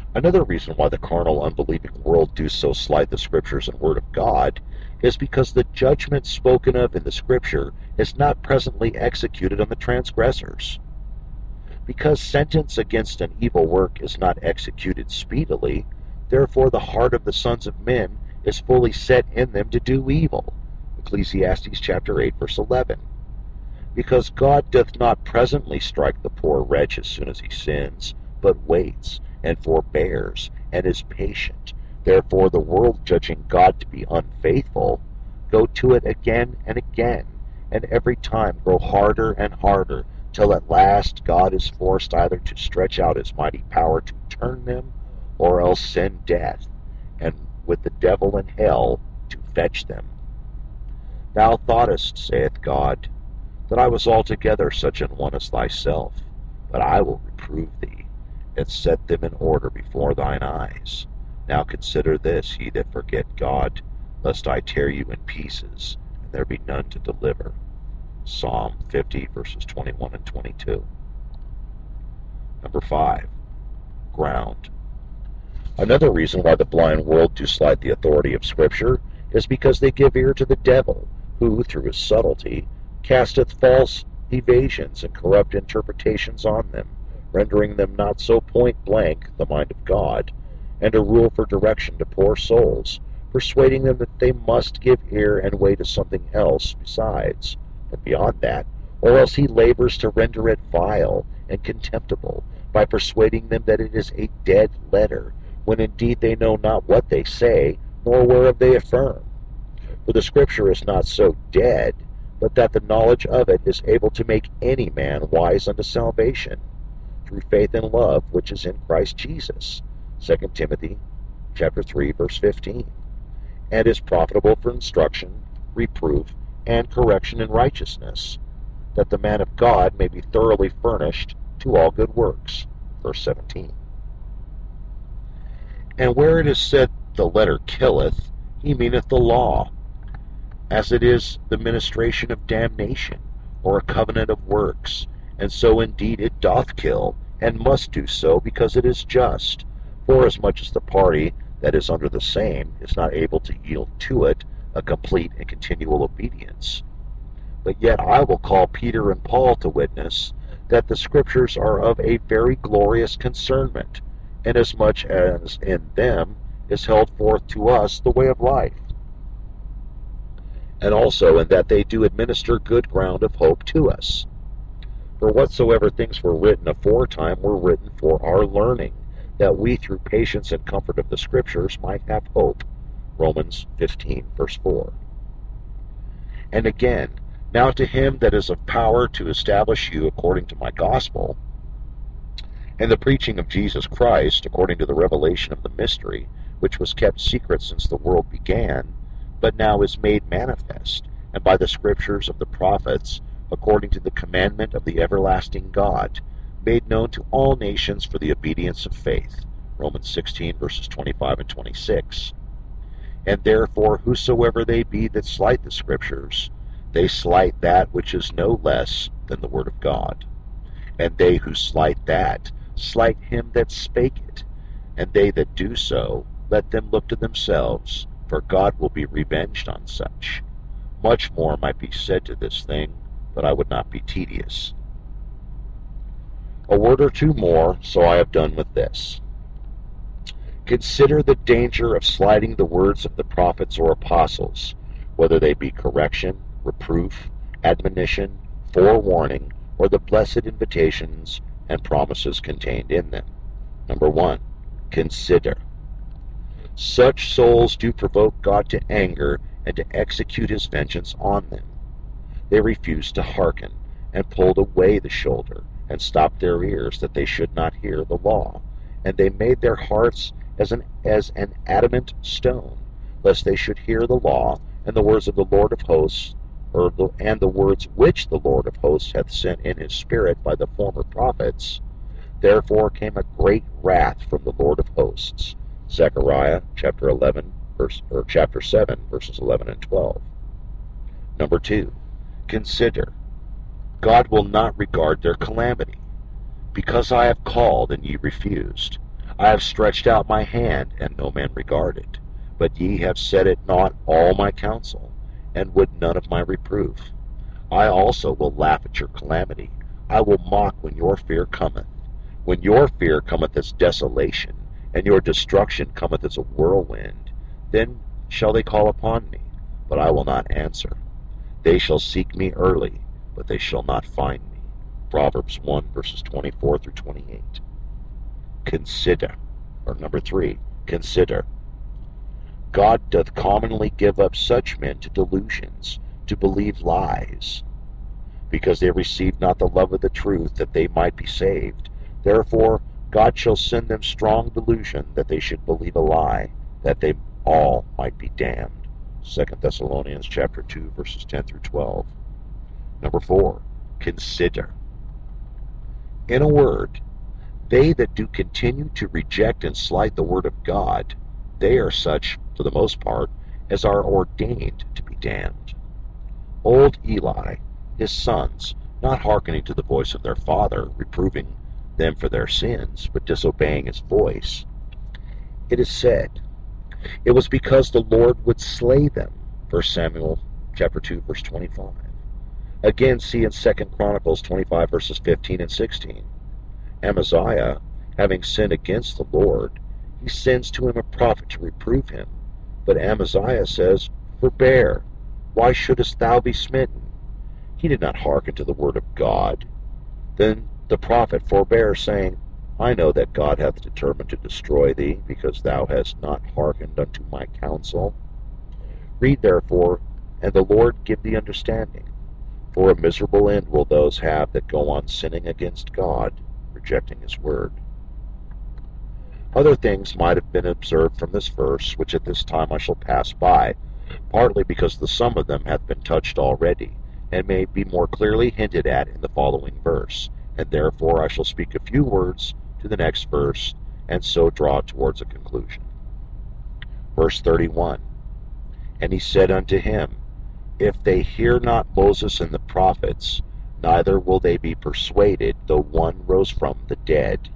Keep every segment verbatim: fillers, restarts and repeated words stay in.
Another reason why the carnal, unbelieving world do so slight the Scriptures and Word of God is because the judgment spoken of in the Scripture is not presently executed on the transgressors. Because sentence against an evil work is not executed speedily, therefore the heart of the sons of men is fully set in them to do evil. Ecclesiastes chapter eight, verse eleven. Because God doth not presently strike the poor wretch as soon as he sins, but waits, and forbears, and is patient. Therefore the world, judging God to be unfaithful, go to it again and again, and every time grow harder and harder, till at last God is forced either to stretch out his mighty power to turn them, or else send death, and with the devil and hell to fetch them. Thou thoughtest, saith God, that I was altogether such an one as thyself, but I will reprove thee, and set them in order before thine eyes. Now consider this, ye that forget God, lest I tear you in pieces, and there be none to deliver. Psalm fifty, verses twenty-one and twenty-two. Number five, ground. Another reason why the blind world do slight the authority of Scripture is because they give ear to the devil, who, through his subtlety, casteth false evasions and corrupt interpretations on them, rendering them not so point-blank the mind of God, and a rule for direction to poor souls, persuading them that they must give ear and way to something else besides, and beyond that, or else he labors to render it vile and contemptible, by persuading them that it is a dead letter, when indeed they know not what they say, nor whereof they affirm. For the Scripture is not so dead, but that the knowledge of it is able to make any man wise unto salvation, through faith and love which is in Christ Jesus. Second Timothy chapter three, verse fifteen. And is profitable for instruction, reproof, and correction in righteousness, that the man of God may be thoroughly furnished to all good works. Verse seventeen. And where it is said, the letter killeth, he meaneth the law, as it is the ministration of damnation, or a covenant of works, and so indeed it doth kill, and must do so, because it is just, forasmuch as the party that is under the same is not able to yield to it a complete and continual obedience. But yet I will call Peter and Paul to witness that the Scriptures are of a very glorious concernment, inasmuch as in them is held forth to us the way of life, and also in that they do administer good ground of hope to us. For whatsoever things were written aforetime were written for our learning, that we through patience and comfort of the Scriptures might have hope. Romans fifteen, verse four. And again, now to him that is of power to establish you according to my gospel, and the preaching of Jesus Christ according to the revelation of the mystery, which was kept secret since the world began, but now is made manifest, and by the Scriptures of the prophets, according to the commandment of the everlasting God, made known to all nations for the obedience of faith. Romans sixteen, verses twenty-five and twenty-six. And therefore whosoever they be that slight the Scriptures, they slight that which is no less than the Word of God. And they who slight that, slight him that spake it. And they that do so, let them look to themselves, for God will be revenged on such. Much more might be said to this thing, but I would not be tedious. A word or two more, so I have done with this. Consider the danger of slighting the words of the prophets or apostles, whether they be correction, reproof, admonition, forewarning, or the blessed invitations and promises contained in them. Number one, consider. Such souls do provoke God to anger and to execute his vengeance on them. They refused to hearken, and pulled away the shoulder, and stopped their ears, that they should not hear the law. And they made their hearts as an, as an adamant stone, lest they should hear the law, and the words of the Lord of hosts, or the, and the words which the Lord of hosts hath sent in his Spirit by the former prophets. Therefore came a great wrath from the Lord of hosts. Zechariah chapter eleven, verse, or chapter seven, verses eleven and twelve. Number two, consider. God will not regard their calamity. Because I have called and ye refused, I have stretched out my hand, and no man regarded. But ye have set at naught all my counsel, and would none of my reproof. I also will laugh at your calamity. I will mock when your fear cometh. When your fear cometh as desolation, and your destruction cometh as a whirlwind, then shall they call upon me, but I will not answer. They shall seek me early, but they shall not find me. Proverbs one, verses twenty-four through twenty-eight. Consider, or number three, consider. God doth commonly give up such men to delusions, to believe lies, because they received not the love of the truth, that they might be saved. Therefore God shall send them strong delusion, that they should believe a lie, that they all might be damned. Second Thessalonians chapter two, verses ten through twelve. Number four, consider. In a word, they that do continue to reject and slight the word of God, they are such, for the most part, as are ordained to be damned. Old Eli, his sons, not hearkening to the voice of their father, reproving them for their sins, but disobeying his voice, it is said, it was because the Lord would slay them. First Samuel chapter two, verse twenty-five. Again, see in Second Chronicles twenty-five, verses fifteen and sixteen. Amaziah, having sinned against the Lord, he sends to him a prophet to reprove him. But Amaziah says, Forbear, why shouldest thou be smitten? He did not hearken to the word of God. Then the prophet forbare, saying, I know that God hath determined to destroy thee, because thou hast not hearkened unto my counsel. Read therefore, and the Lord give thee understanding. For a miserable end will those have that go on sinning against God, rejecting his word. Other things might have been observed from this verse, which at this time I shall pass by, partly because the sum of them hath been touched already, and may be more clearly hinted at in the following verse, and therefore I shall speak a few words to the next verse, and so draw towards a conclusion. Verse thirty-one, And he said unto him, If they hear not Moses and the prophets, neither will they be persuaded, though one rose from the dead.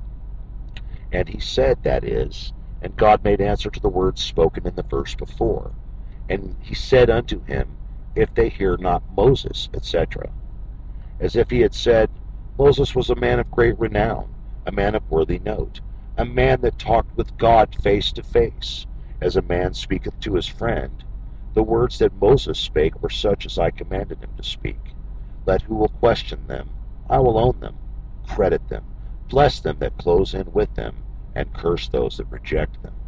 And he said, that is, and God made answer to the words spoken in the verse before. And he said unto him, If they hear not Moses, et cetera. As if he had said, Moses was a man of great renown, a man of worthy note, a man that talked with God face to face, as a man speaketh to his friend. The words that Moses spake were such as I commanded him to speak. Let who will question them, I will own them, credit them, bless them that close in with them, and curse those that reject them.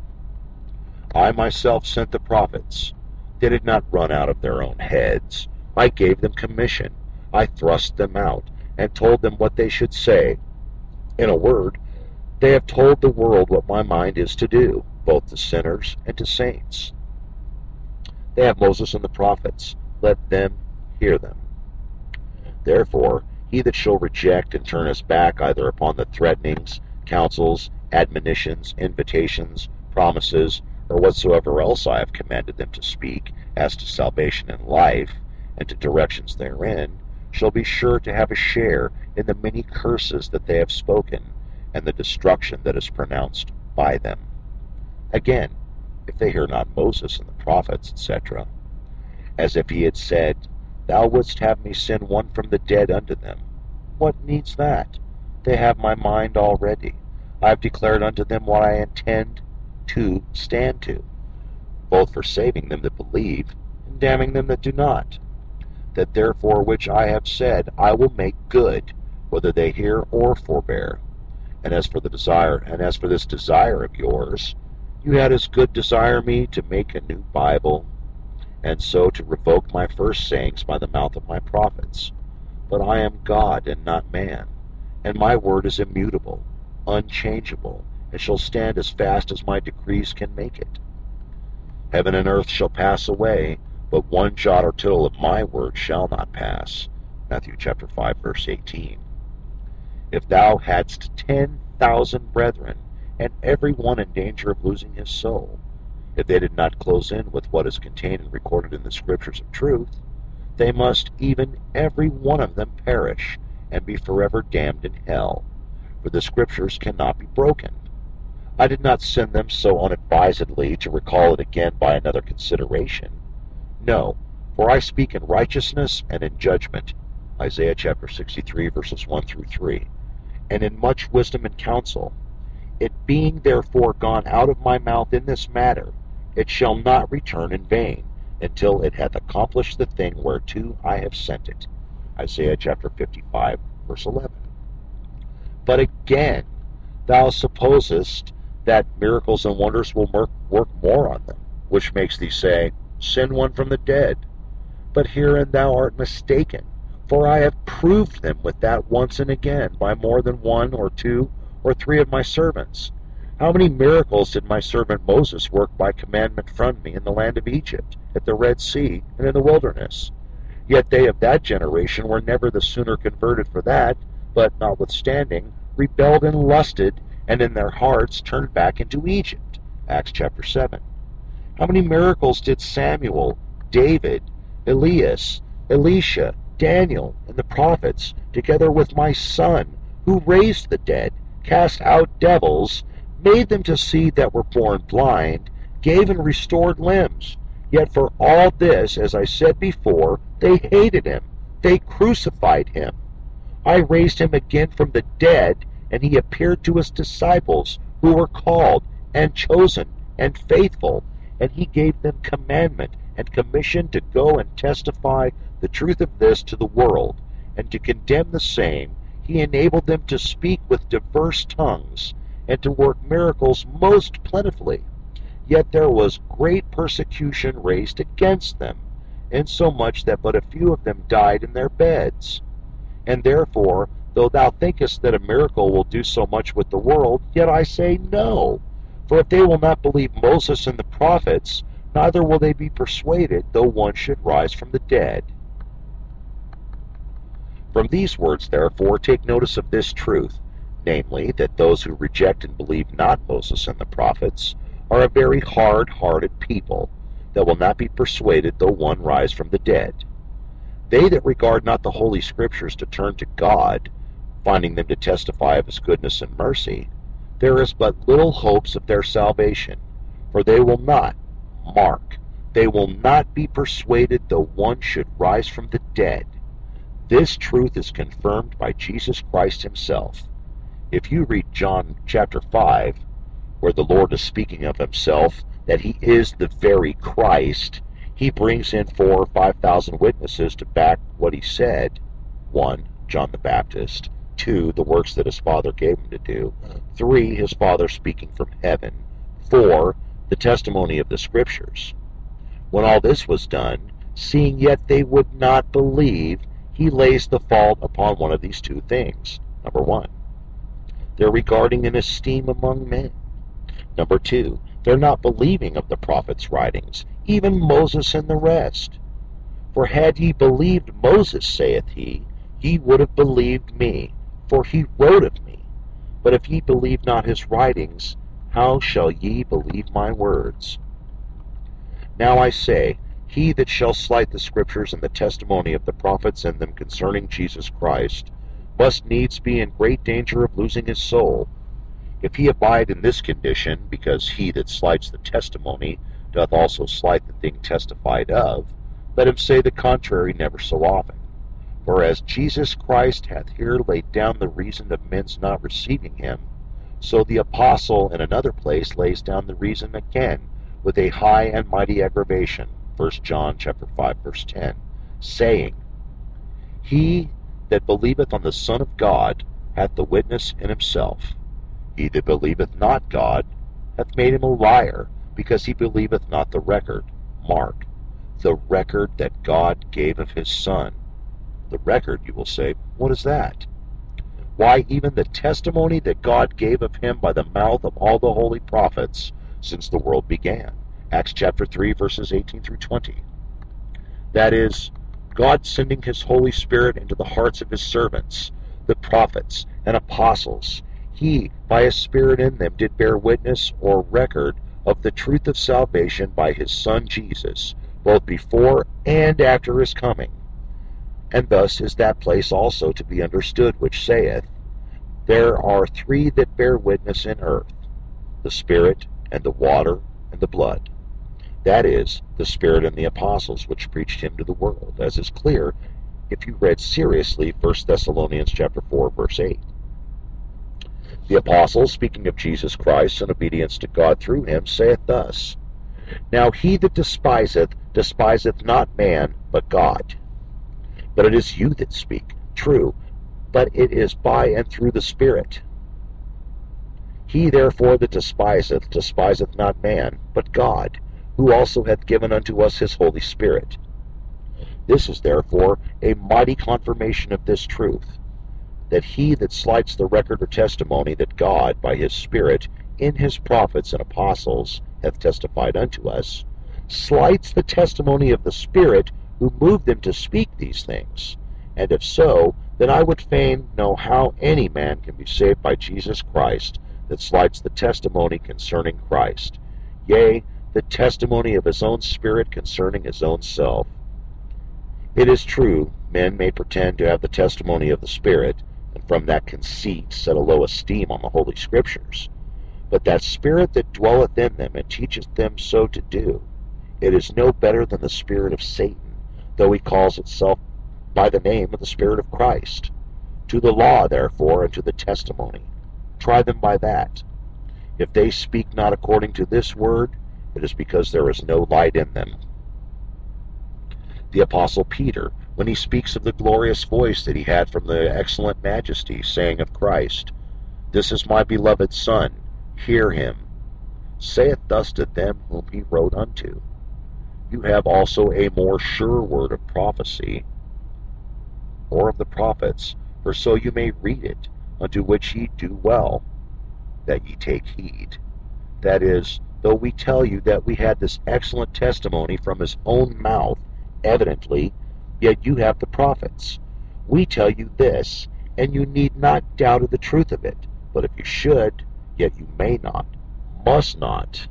I myself sent the prophets. They did not run out of their own heads. I gave them commission. I thrust them out, and told them what they should say. In a word, they have told the world what my mind is to do, both to sinners and to saints. They have Moses and the prophets. Let them hear them. Therefore, he that shall reject and turn his back either upon the threatenings, counsels, admonitions, invitations, promises, or whatsoever else I have commanded them to speak, as to salvation and life, and to directions therein, shall be sure to have a share in the many curses that they have spoken, and the destruction that is pronounced by them. Again, if they hear not Moses and the prophets, et cetera, as if he had said, Thou wouldst have me send one from the dead unto them. What needs that? They have my mind already. I have declared unto them what I intend to stand to, both for saving them that believe, and damning them that do not. That therefore which I have said I will make good, whether they hear or forbear. And as for the desire, and as for this desire of yours, you had as good desire me to make a new Bible, and so to revoke my first sayings by the mouth of my prophets. But I am God and not man, and my word is immutable, unchangeable, and shall stand as fast as my decrees can make it. Heaven and earth shall pass away, but one jot or tittle of my word shall not pass. Matthew chapter five, verse eighteen. If thou hadst ten thousand brethren, and every one in danger of losing his soul, if they did not close in with what is contained and recorded in the Scriptures of truth, they must even every one of them perish, and be forever damned in hell, for the Scriptures cannot be broken. I did not send them so unadvisedly to recall it again by another consideration. No, for I speak in righteousness and in judgment, Isaiah chapter sixty-three, verses one through three, and in much wisdom and counsel. It being therefore gone out of my mouth in this matter, it shall not return in vain, until it hath accomplished the thing whereto I have sent it. Isaiah chapter fifty-five, verse eleven. But again, thou supposest that miracles and wonders will work more on them, which makes thee say, Send one from the dead. But herein thou art mistaken, for I have proved them with that once and again by more than one or two or three of my servants. How many miracles did my servant Moses work by commandment from me in the land of Egypt, at the Red Sea, and in the wilderness? Yet they of that generation were never the sooner converted for that, but, notwithstanding, rebelled and lusted, and in their hearts turned back into Egypt. Acts chapter seven. How many miracles did Samuel, David, Elias, Elisha, Daniel, and the prophets, together with my son, who raised the dead, cast out devils, made them to see that were born blind, gave and restored limbs. Yet for all this, as I said before, they hated him. They crucified him. I raised him again from the dead, and he appeared to his disciples, who were called, and chosen, and faithful, and he gave them commandment and commission to go and testify the truth of this to the world, and to condemn the same. He enabled them to speak with diverse tongues, and to work miracles most plentifully. Yet there was great persecution raised against them, insomuch that but a few of them died in their beds. And therefore, though thou thinkest that a miracle will do so much with the world, yet I say no. For if they will not believe Moses and the prophets, neither will they be persuaded, though one should rise from the dead. From these words, therefore, take notice of this truth, namely, that those who reject and believe not Moses and the prophets are a very hard-hearted people, that will not be persuaded, though one rise from the dead. They that regard not the Holy Scriptures to turn to God, finding them to testify of his goodness and mercy, there is but little hopes of their salvation, for they will not, mark, they will not be persuaded, though one should rise from the dead. This truth is confirmed by Jesus Christ himself. If you read John chapter five, where the Lord is speaking of himself, that he is the very Christ, he brings in four or five thousand witnesses to back what he said. One, John the Baptist. Two, the works that his Father gave him to do. Three, his Father speaking from heaven. Four, the testimony of the Scriptures. When all this was done, seeing yet they would not believe, he lays the fault upon one of these two things. Number one, their regarding in esteem among men. Number two, their not believing of the prophets' writings, even Moses and the rest. For had ye believed Moses, saith he, ye would have believed me, for he wrote of me. But if ye believe not his writings, how shall ye believe my words? Now I say, he that shall slight the Scriptures and the testimony of the prophets in them concerning Jesus Christ, must needs be in great danger of losing his soul. If he abide in this condition, because he that slights the testimony doth also slight the thing testified of, let him say the contrary never so often. For as Jesus Christ hath here laid down the reason of men's not receiving him, so the apostle in another place lays down the reason again, with a high and mighty aggravation, First John chapter five, verse ten, saying, He that believeth on the Son of God hath the witness in himself. He that believeth not God hath made him a liar, because he believeth not the record. Mark, the record that God gave of his Son. The record, you will say, what is that? Why, even the testimony that God gave of him by the mouth of all the holy prophets since the world began. Acts chapter three, verses eighteen through twenty. That is, God sending his Holy Spirit into the hearts of his servants, the prophets and apostles. He, by his Spirit in them, did bear witness or record of the truth of salvation by his Son Jesus, both before and after his coming. And thus is that place also to be understood which saith, There are three that bear witness in earth, the Spirit, and the water, and the blood. That is, the Spirit and the apostles which preached him to the world, as is clear if you read seriously First Thessalonians chapter four, verse eight. The apostles, speaking of Jesus Christ and obedience to God through him, saith thus, Now he that despiseth, despiseth not man, but God. But it is you that speak, true, but it is by and through the Spirit. He therefore that despiseth, despiseth not man, but God, who also hath given unto us his Holy Spirit. This is therefore a mighty confirmation of this truth, that he that slights the record or testimony that God, by his Spirit, in his prophets and apostles, hath testified unto us, slights the testimony of the Spirit who moved them to speak these things. And if so, then I would fain know how any man can be saved by Jesus Christ that slights the testimony concerning Christ, yea, the testimony of his own Spirit concerning his own self. It is true, men may pretend to have the testimony of the Spirit, and from that conceit set a low esteem on the Holy Scriptures. But that Spirit that dwelleth in them and teacheth them so to do, it is no better than the spirit of Satan, though he calls itself by the name of the Spirit of Christ. To the law, therefore, and to the testimony, try them by that. If they speak not according to this word, it is because there is no light in them. The Apostle Peter, when he speaks of the glorious voice that he had from the excellent Majesty, saying of Christ, This is my beloved Son, hear him, saith thus to them whom he wrote unto, You have also a more sure word of prophecy, or of the prophets, for so you may read it, unto which ye do well, that ye take heed. That is, though we tell you that we had this excellent testimony from his own mouth, evidently, yet you have the prophets. We tell you this, and you need not doubt of the truth of it. But if you should, yet you may not, must not,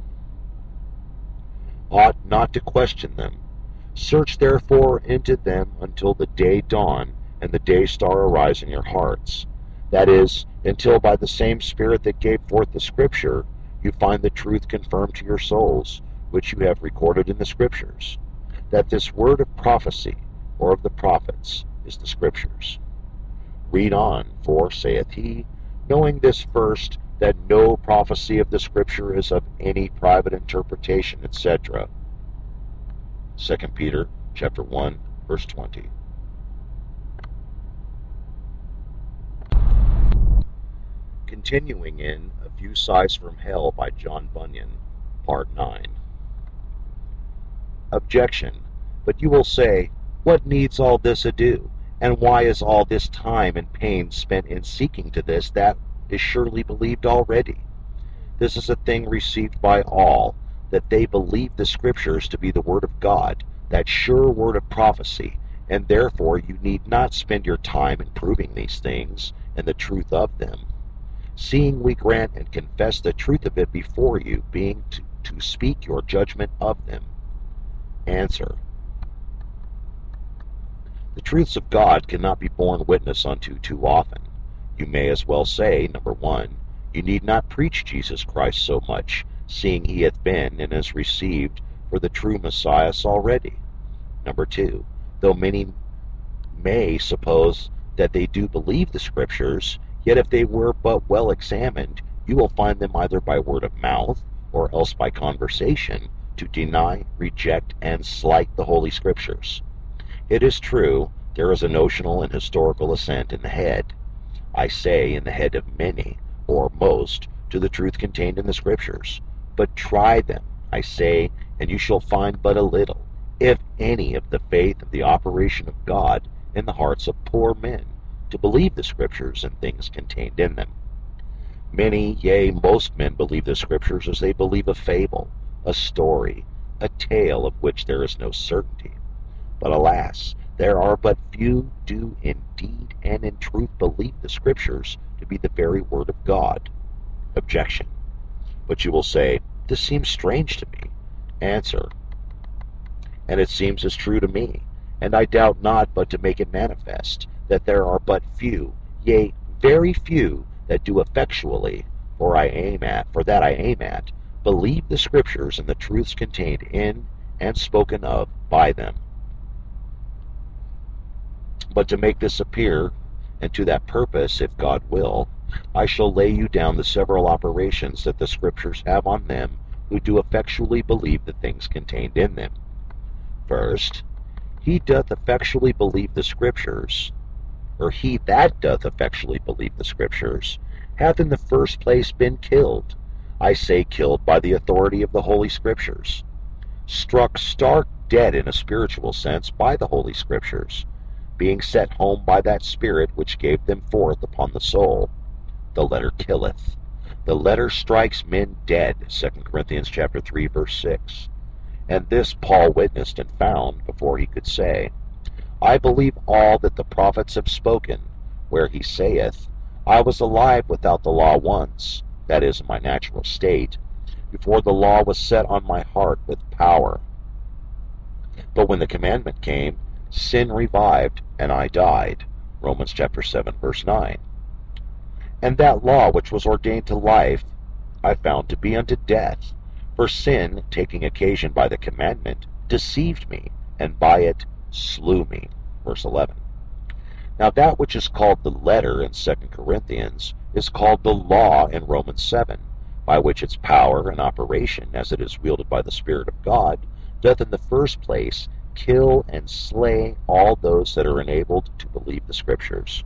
ought not to question them. Search therefore into them until the day dawn, and the day star arise in your hearts. That is, until by the same Spirit that gave forth the Scripture, you find the truth confirmed to your souls, which you have recorded in the Scriptures, that this word of prophecy, or of the prophets, is the Scriptures. Read on, for, saith he, knowing this first, that no prophecy of the Scripture is of any private interpretation, et cetera. Second Peter chapter one, verse twenty. Continuing in A Few Sighs from Hell by John Bunyan, Part nine. Objection. But you will say, What needs all this ado? And why is all this time and pain spent in seeking to this that is surely believed already? This is a thing received by all, that they believe the Scriptures to be the Word of God, that sure word of prophecy, and therefore you need not spend your time in proving these things, and the truth of them, seeing we grant and confess the truth of it before you, being to, to speak your judgment of them. Answer. The truths of God cannot be borne witness unto too often. You may as well say, number one, you need not preach Jesus Christ so much, seeing he hath been and is received for the true Messiah already. Number two, though many may suppose that they do believe the Scriptures, yet if they were but well examined, you will find them either by word of mouth, or else by conversation, to deny, reject, and slight the Holy Scriptures. It is true, there is a notional and historical assent in the head, I say in the head of many, or most, to the truth contained in the Scriptures. But try them, I say, and you shall find but a little, if any, of the faith of the operation of God in the hearts of poor men, to believe the Scriptures and things contained in them. Many, yea, most men believe the Scriptures as they believe a fable, a story, a tale of which there is no certainty. But alas, there are but few do indeed and in truth believe the Scriptures to be the very Word of God. Objection. But you will say, this seems strange to me. Answer. And it seems as true to me, and I doubt not but to make it manifest, that there are but few, yea, very few, that do effectually, for I aim at, for that I aim at, believe the Scriptures and the truths contained in and spoken of by them. But to make this appear, and to that purpose, if God will, I shall lay you down the several operations that the Scriptures have on them who do effectually believe the things contained in them. First, he doth effectually believe the Scriptures, or he that doth effectually believe the Scriptures, hath in the first place been killed, I say killed by the authority of the Holy Scriptures, struck stark dead in a spiritual sense by the Holy Scriptures, being set home by that Spirit which gave them forth upon the soul. The letter killeth. The letter strikes men dead, Second Corinthians chapter three, verse six. And this Paul witnessed and found before he could say, I believe all that the prophets have spoken, where he saith, I was alive without the law once, that is, in my natural state, before the law was set on my heart with power. But when the commandment came, sin revived, and I died, Romans chapter seven, verse nine. And that law which was ordained to life, I found to be unto death, for sin, taking occasion by the commandment, deceived me, and by it slew me, verse eleven. Now that which is called the letter in Second Corinthians is called the law in Romans seven, by which its power and operation, as it is wielded by the Spirit of God, doth in the first place kill and slay all those that are enabled to believe the Scriptures.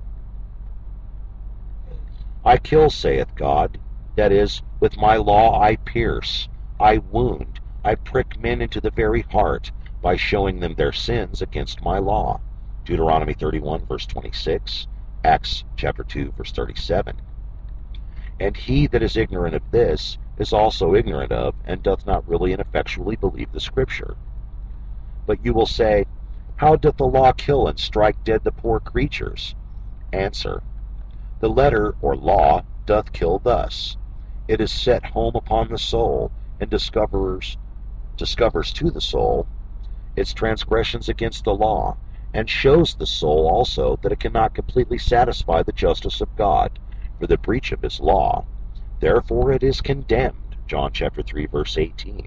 I kill, saith God, that is, with my law I pierce, I wound, I prick men into the very heart, by showing them their sins against my law. Deuteronomy thirty-one, verse twenty-six, Acts chapter two, verse thirty-seven. And he that is ignorant of this is also ignorant of, and doth not really and effectually believe the Scripture. But you will say, how doth the law kill and strike dead the poor creatures? Answer, the letter, or law, doth kill thus. It is set home upon the soul, and discovers, discovers to the soul its transgressions against the law, and shows the soul also that it cannot completely satisfy the justice of God for the breach of his law. Therefore it is condemned, John chapter three, verse eighteen.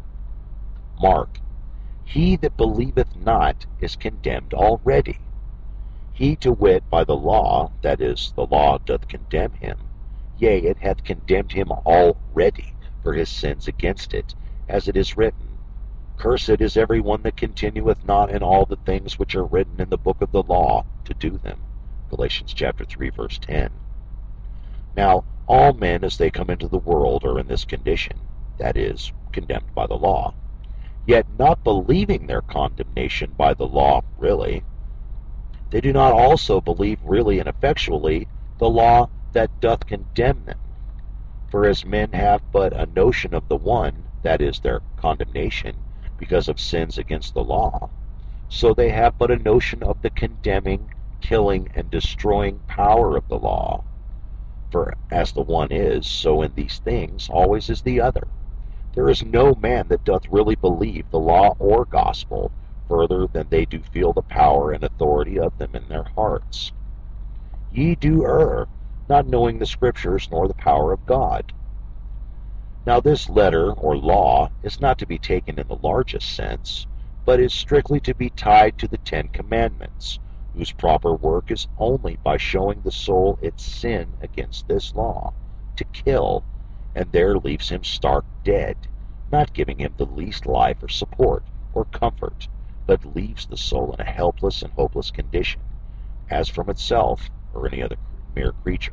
Mark, he that believeth not is condemned already. He to wit by the law, that is, the law doth condemn him, yea, it hath condemned him already for his sins against it, as it is written, Cursed is every one that continueth not in all the things which are written in the book of the law to do them. Galatians chapter three, verse ten. Now, all men as they come into the world are in this condition, that is, condemned by the law, yet not believing their condemnation by the law really. They do not also believe really and effectually the law that doth condemn them. For as men have but a notion of the one, that is, their condemnation, because of sins against the law, so they have but a notion of the condemning, killing, and destroying power of the law. For as the one is, so in these things always is the other. There is no man that doth really believe the law or gospel, further than they do feel the power and authority of them in their hearts. Ye do err, not knowing the Scriptures nor the power of God. Now this letter, or law, is not to be taken in the largest sense, but is strictly to be tied to the Ten Commandments, whose proper work is only by showing the soul its sin against this law, to kill, and there leaves him stark dead, not giving him the least life or support or comfort, but leaves the soul in a helpless and hopeless condition, as from itself or any other mere creature.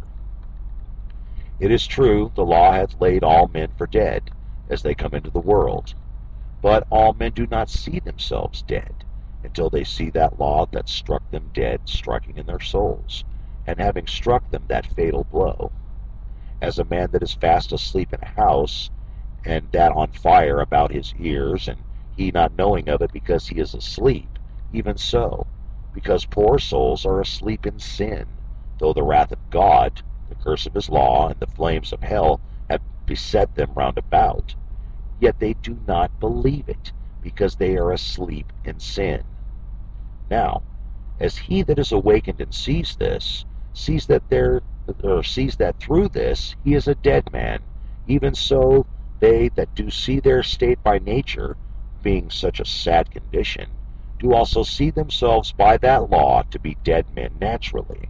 It is true, the law hath laid all men for dead, as they come into the world. But all men do not see themselves dead, until they see that law that struck them dead striking in their souls, and having struck them that fatal blow. As a man that is fast asleep in a house, and that on fire about his ears, and he not knowing of it because he is asleep, even so, because poor souls are asleep in sin, though the wrath of God, the curse of his law, and the flames of hell have beset them round about, yet they do not believe it, because they are asleep in sin. Now, as he that is awakened and sees this, sees that there or sees that through this he is a dead man, even so they that do see their state by nature, being such a sad condition, do also see themselves by that law to be dead men naturally.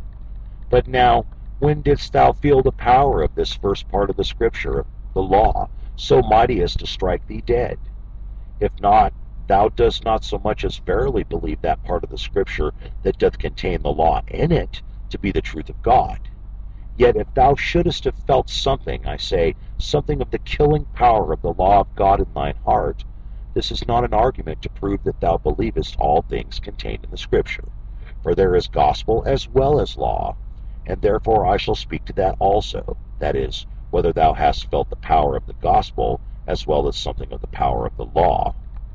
But now, when didst thou feel the power of this first part of the Scripture, the law, so mighty as to strike thee dead? If not, thou dost not so much as verily believe that part of the Scripture that doth contain the law in it to be the truth of God. Yet if thou shouldest have felt something, I say, something of the killing power of the law of God in thine heart, this is not an argument to prove that thou believest all things contained in the Scripture. For there is gospel as well as law, and therefore I shall speak to that also, that is, whether thou hast felt the power of the gospel as well as something of the power of the law.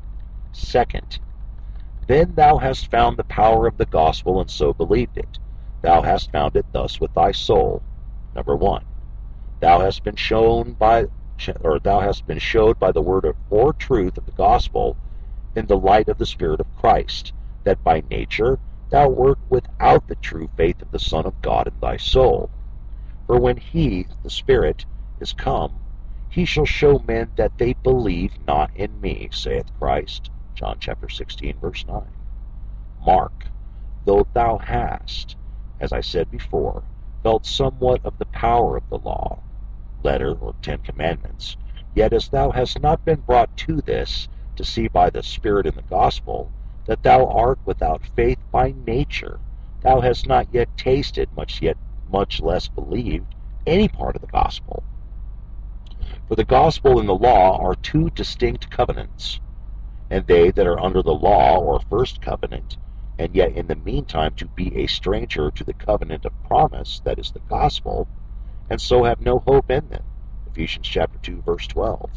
Second, then thou hast found the power of the gospel and so believed it. Thou hast found it thus with thy soul. Number one, thou hast been shown by, or thou hast been showed by the word of, or truth of the gospel in the light of the Spirit of Christ, that by nature thou wert without the true faith of the Son of God in thy soul. For when he, the Spirit, is come, he shall show men that they believe not in me, saith Christ. John chapter sixteen, verse nine. Mark, though thou hast, as I said before, felt somewhat of the power of the law, letter, or Ten Commandments, yet as thou hast not been brought to this, to see by the Spirit in the gospel, that thou art without faith by nature, thou hast not yet tasted, much yet much less believed, any part of the gospel. For the gospel and the law are two distinct covenants, and they that are under the law or first covenant, and yet in the meantime to be a stranger to the covenant of promise, that is the gospel, and so have no hope in them. Ephesians chapter two, verse twelve.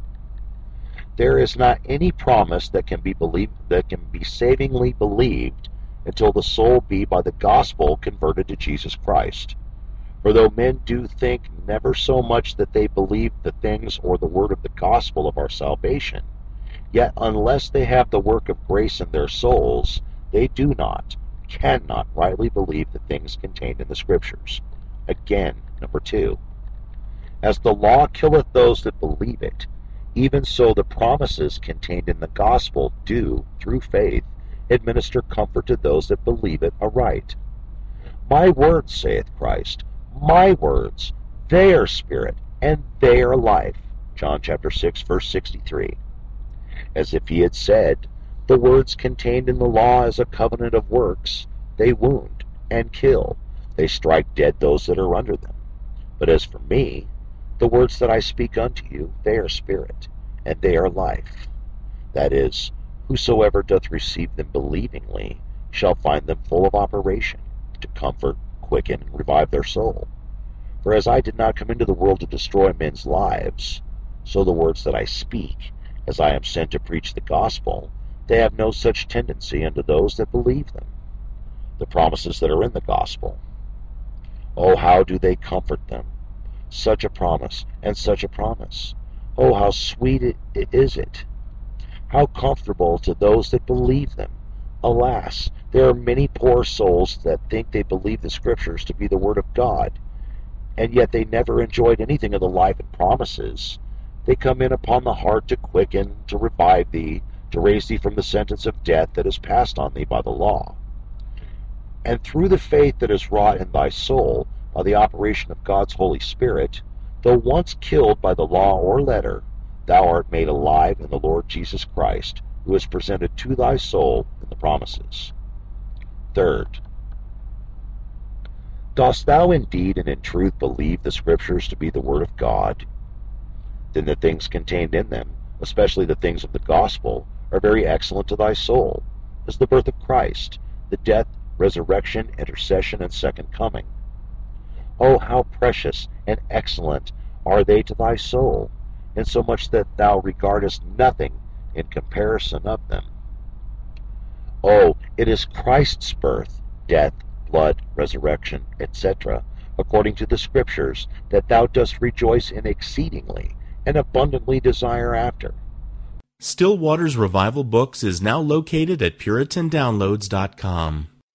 There is not any promise that can be believed, that can be savingly believed until the soul be by the gospel converted to Jesus Christ. For though men do think never so much that they believe the things or the word of the gospel of our salvation, yet unless they have the work of grace in their souls, they do not, cannot rightly believe the things contained in the Scriptures. Again, number two, as the law killeth those that believe it, even so the promises contained in the gospel do, through faith, administer comfort to those that believe it aright. My words, saith Christ, my words, they are spirit, and they are life. John chapter six, verse sixty-three. As if he had said, the words contained in the law as a covenant of works, they wound and kill, they strike dead those that are under them. But as for me, the words that I speak unto you, they are spirit, and they are life. That is, whosoever doth receive them believingly shall find them full of operation, to comfort, quicken, and revive their soul. For as I did not come into the world to destroy men's lives, so the words that I speak, as I am sent to preach the gospel, they have no such tendency unto those that believe them. The promises that are in the gospel, oh, how do they comfort them! Such a promise, and such a promise. Oh, how sweet it, it is it! How comfortable to those that believe them! Alas, there are many poor souls that think they believe the Scriptures to be the Word of God, and yet they never enjoyed anything of the life and promises. They come in upon the heart to quicken, to revive thee, to raise thee from the sentence of death that is passed on thee by the law. And through the faith that is wrought in thy soul, by the operation of God's Holy Spirit, though once killed by the law or letter, thou art made alive in the Lord Jesus Christ, who is presented to thy soul in the promises. Third, dost thou indeed and in truth believe the Scriptures to be the Word of God? Then the things contained in them, especially the things of the gospel, are very excellent to thy soul, as the birth of Christ, the death, resurrection, intercession, and second coming. Oh, how precious and excellent are they to thy soul, insomuch that thou regardest nothing in comparison of them. Oh, it is Christ's birth, death, blood, resurrection, et cetera, according to the Scriptures, that thou dost rejoice in exceedingly, and abundantly desire after. Still Waters Revival Books is now located at Puritan Downloads dot com.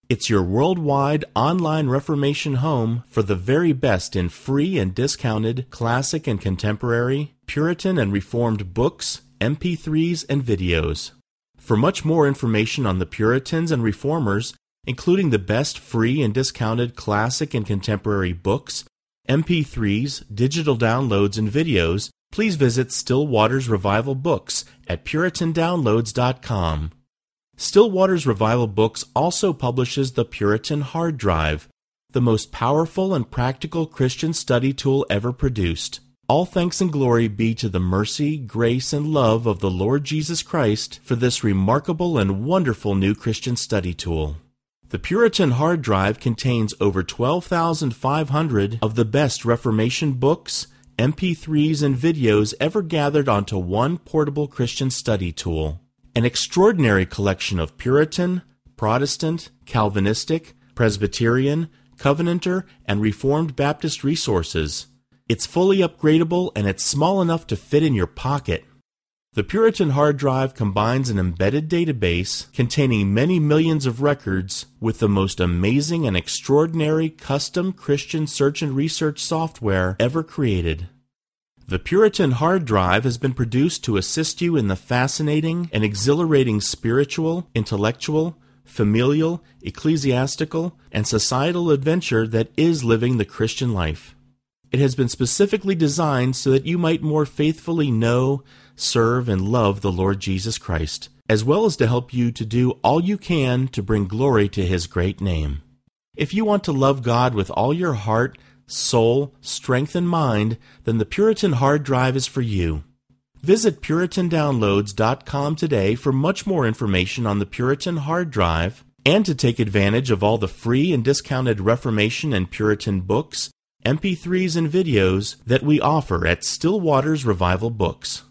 It's your worldwide online Reformation home for the very best in free and discounted classic and contemporary, Puritan and Reformed books, M P threes, and videos. For much more information on the Puritans and Reformers, including the best free and discounted classic and contemporary books, M P threes, digital downloads, and videos, please visit Still Waters Revival Books at Puritan Downloads dot com. Still Waters Revival Books also publishes the Puritan Hard Drive, the most powerful and practical Christian study tool ever produced. All thanks and glory be to the mercy, grace, and love of the Lord Jesus Christ for this remarkable and wonderful new Christian study tool. The Puritan Hard Drive contains over twelve thousand five hundred of the best Reformation books, M P threes, and videos ever gathered onto one portable Christian study tool. An extraordinary collection of Puritan, Protestant, Calvinistic, Presbyterian, Covenanter, and Reformed Baptist resources. It's fully upgradable and it's small enough to fit in your pocket. The Puritan Hard Drive combines an embedded database containing many millions of records with the most amazing and extraordinary custom Christian search and research software ever created. The Puritan Hard Drive has been produced to assist you in the fascinating and exhilarating spiritual, intellectual, familial, ecclesiastical, and societal adventure that is living the Christian life. It has been specifically designed so that you might more faithfully know, serve, and love the Lord Jesus Christ, as well as to help you to do all you can to bring glory to His great name. If you want to love God with all your heart, soul, strength, and mind, then the Puritan Hard Drive is for you. Visit Puritan Downloads dot com today for much more information on the Puritan Hard Drive and to take advantage of all the free and discounted Reformation and Puritan books, M P threes, and videos that we offer at Still Waters Revival Books.